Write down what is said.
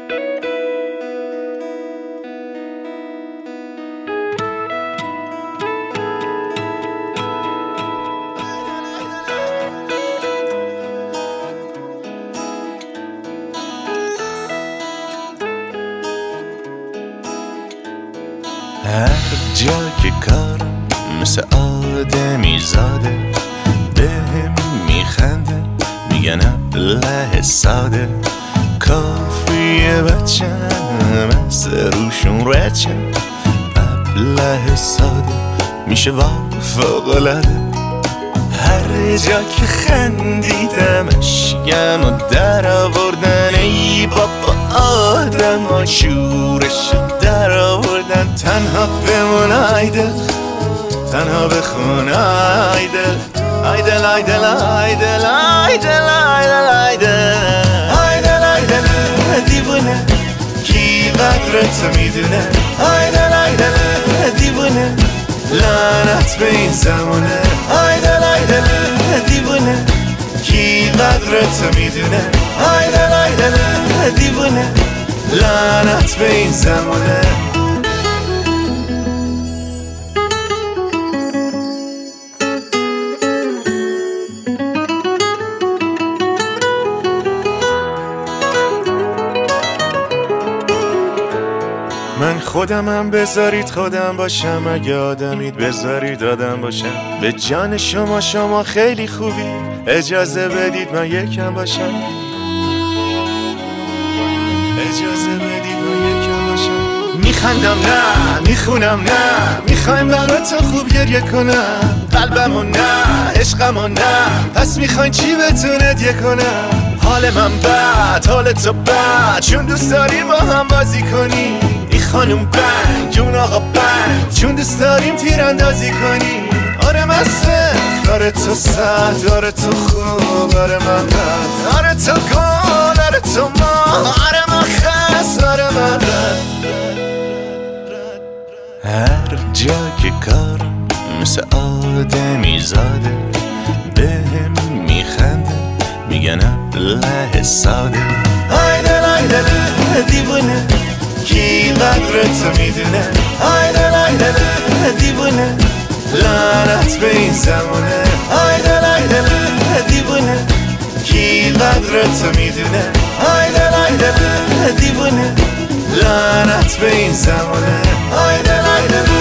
هر جا که کارم مثل آدمی زاده بهم میخنده میگن ابله ساده کافیه بچم از روشون رچم ابله ساده میشه فوق‌العاده هر جا که خندیدم اشکم و در آوردن ای بابا آدم ها شورش در آوردن تنها بمون آیدل تنها بخون آیدل آیدل آیدل آیدل آیدل آیدل آیدل آیدل دیوونه کی قدرت میدونه آیدل آیدل دیوونه لعنت به این زمونه آیدل آیدل دیوونه کی قدرت میدونه آیدل آیدل دیوونه لعنت به این زمونه من خودمم بذارید خودم باشم اگه آدمید بذارید آدم باشم به جان شما خیلی خوبی اجازه بدید من یکم باشم اجازه بدید من یکم باشم میخندم نه میخونم نه میخوایم برای تو خوب گریه کنم قلبمو نه عشقمو نه پس میخواین چی بتونه دیگه کنم حال من بد حال تو بد چون دوست داریم با هم بازی کنی خانم بند جون آقا بند چون دوست داریم تیراندازی کنی آره من سخت آره تو سخت آره تو خوب آره من بد آره تو گل آره تو ما آره من خست آره من رد هر جا که کارم مثل آدمی زاده بهم میخنده میگن ابله ساده آیدل آیدل دیوونه کی قدرت میدونه آیدل آیدل دیوونه لعنت به این زمونه آیدل آیدل دیوونه کی قدرت میدونه آیدل آیدل دیوونه لعنت به این زمونه آیدل آیدل